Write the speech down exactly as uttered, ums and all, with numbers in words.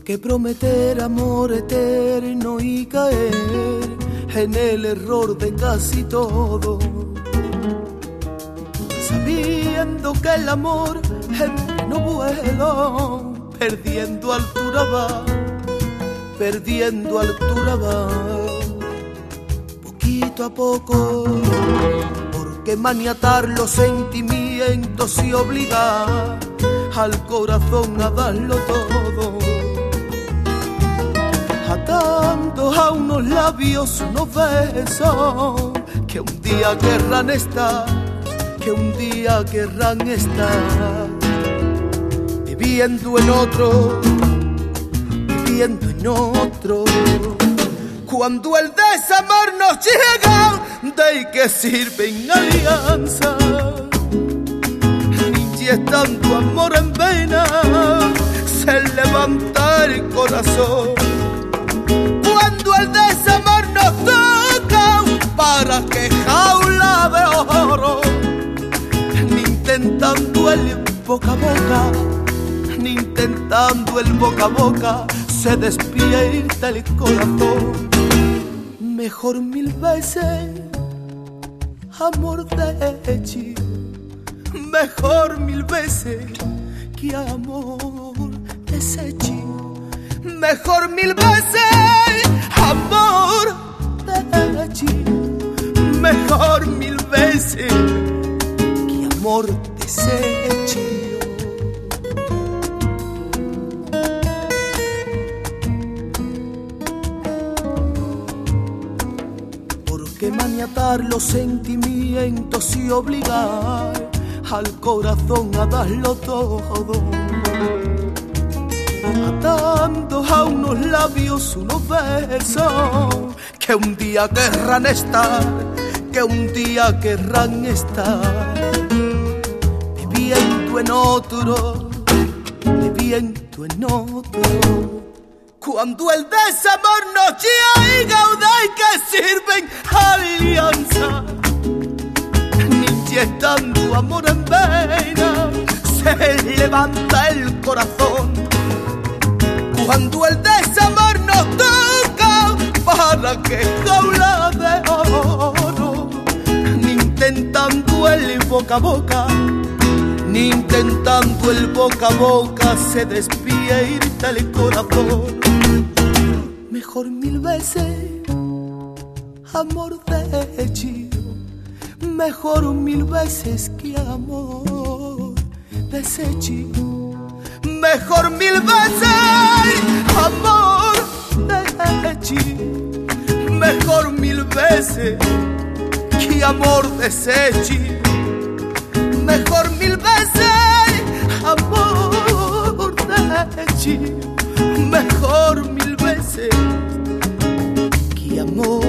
que prometer amor eterno y caer en el error de casi todo, sabiendo que el amor en pleno vuelo, perdiendo altura va, perdiendo altura va, poquito a poco, porque maniatar los sentimientos y obligar al corazón a darlo todo, atando a unos labios unos besos que un día querrán estar, que un día querrán estar, viviendo en otro, viviendo en otro. Cuando el desamor nos llega, ¿de qué sirven alianzas? Ni es tanto amor en vena, se levanta el corazón. Cuando el desamor nos toca, ¿para qué jaula de oro? Ni intentando el boca a boca, ni intentando el boca a boca, se despierta el corazón. Mejor mil veces amor de hecho, mejor mil veces que amor deshecho, mejor mil veces amor de hecho, mejor mil veces que amor deshecho. Que maniatar los sentimientos y obligar al corazón a darlo todo, atando a unos labios unos besos que un día querrán estar, que un día querrán estar, viviendo en otro, viviendo en otro. Cuando el desamor nos llega, ¿de qué sirven alianzas? Ni estando amor en vena, se levanta el corazón. Cuando el desamor nos toca, ¿para qué jaula de oro? Ni intentando el boca a boca, ni intentando el boca a boca, se despierta el corazón. Mejor mil veces amor de hecho, mejor mil veces que amor deshecho, mejor mil veces amor de hecho, mejor mil veces que amor deshecho, mejor mil veces amor de hecho, mejor mil veces que amor